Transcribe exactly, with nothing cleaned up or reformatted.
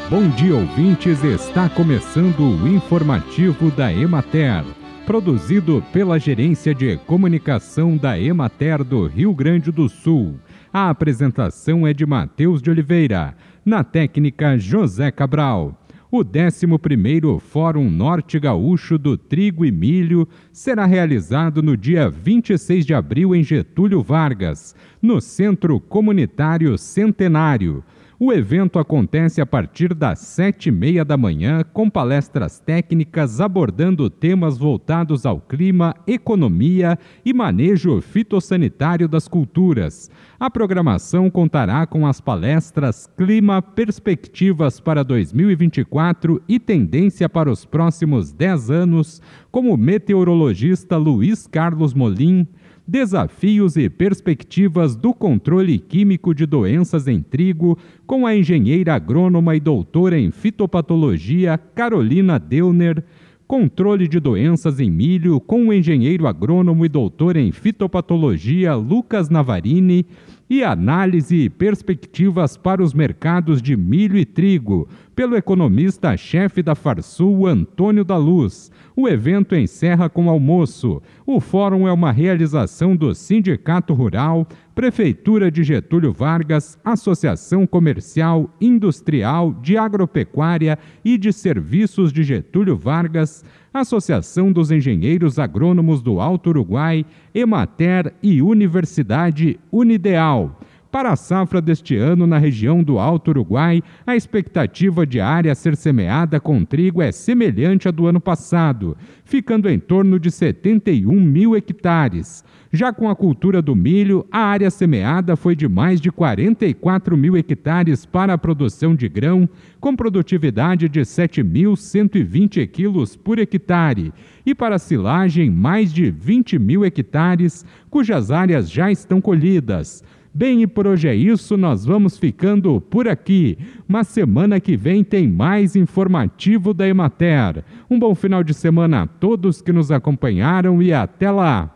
Bom dia, ouvintes, está começando o informativo da Emater, produzido pela Gerência de Comunicação da Emater do Rio Grande do Sul. A apresentação é de Matheus de Oliveira, na técnica José Cabral. O décimo primeiro Fórum Norte Gaúcho do Trigo e Milho será realizado no dia vinte e seis de abril em Getúlio Vargas, no Centro Comunitário Centenário. O evento acontece a partir das sete e meia da manhã, com palestras técnicas abordando temas voltados ao clima, economia e manejo fitossanitário das culturas. A programação contará com as palestras Clima, Perspectivas para dois mil e vinte e quatro e Tendência para os próximos dez anos, com o meteorologista Luiz Carlos Molim, Desafios e Perspectivas do Controle Químico de Doenças em Trigo, com a engenheira agrônoma e doutora em fitopatologia Carolina Deuner, Controle de Doenças em Milho, com o engenheiro agrônomo e doutor em fitopatologia Lucas Navarini, e Análise e Perspectivas para os Mercados de Milho e Trigo, pelo economista-chefe da Farsul, Antônio da Luz. O evento encerra com almoço. O fórum é uma realização do Sindicato Rural, Prefeitura de Getúlio Vargas, Associação Comercial, Industrial, de Agropecuária e de Serviços de Getúlio Vargas, Associação dos Engenheiros Agrônomos do Alto Uruguai, Emater e Universidade Unideal. Para a safra deste ano na região do Alto Uruguai, a expectativa de área a ser semeada com trigo é semelhante à do ano passado, ficando em torno de setenta e um mil hectares. Já com a cultura do milho, a área semeada foi de mais de quarenta e quatro mil hectares para a produção de grão, com produtividade de sete mil cento e vinte quilos por hectare, e para a silagem, mais de vinte mil hectares, cujas áreas já estão colhidas. Bem, e por hoje é isso, nós vamos ficando por aqui. Mas semana que vem tem mais informativo da Emater. Um bom final de semana a todos que nos acompanharam e até lá!